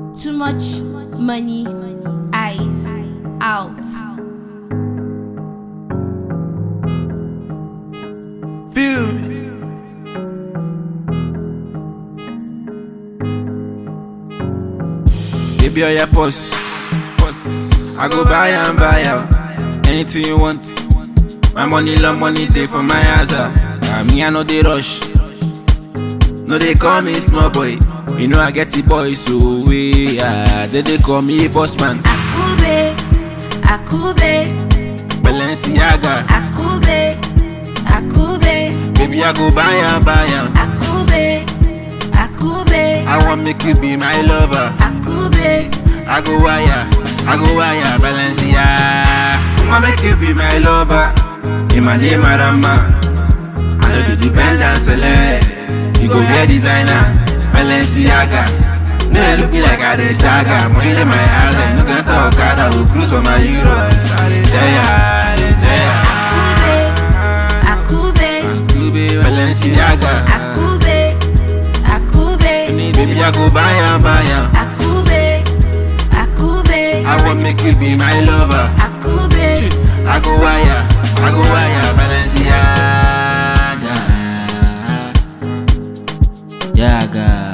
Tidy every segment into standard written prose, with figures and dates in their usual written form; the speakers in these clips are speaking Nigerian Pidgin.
Too much money, eyes out. Feel. Baby, all your pause. I go buy and buy out. Anything you want. My money, long money, day for my ass. Me, I know they rush. No, they call me small boy. You know I get the boy, so we they call me boss man. Akube, Balenciaga. Akube, Baby, I go buy and buy and. Akube, I want make you be my lover. Akube, I go wire, Balenciaga. I make you be my lover. In my name, Marama. I know you depend and select. You go get designer, Balenciaga. No, you look me like I dey stagger. Money in my house, I no get talk. I will cruise for my euros. Akube, Balenciaga. Akube, Baby, I go buy and buy and. Akube, I want make you be my lover. Akube, I go wire, Balenciaga. Jaga.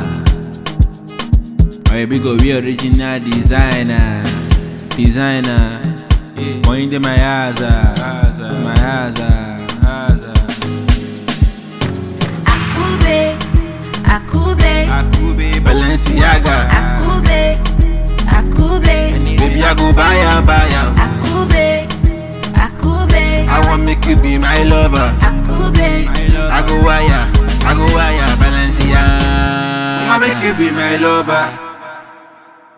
My big we original designer. Point in my aza. Akube, Balenciaga. Akube, Baby, I go buy and buy and. Akube, I want make you be my lover. Akube, I go wire, Balenciaga. I make you be my lover.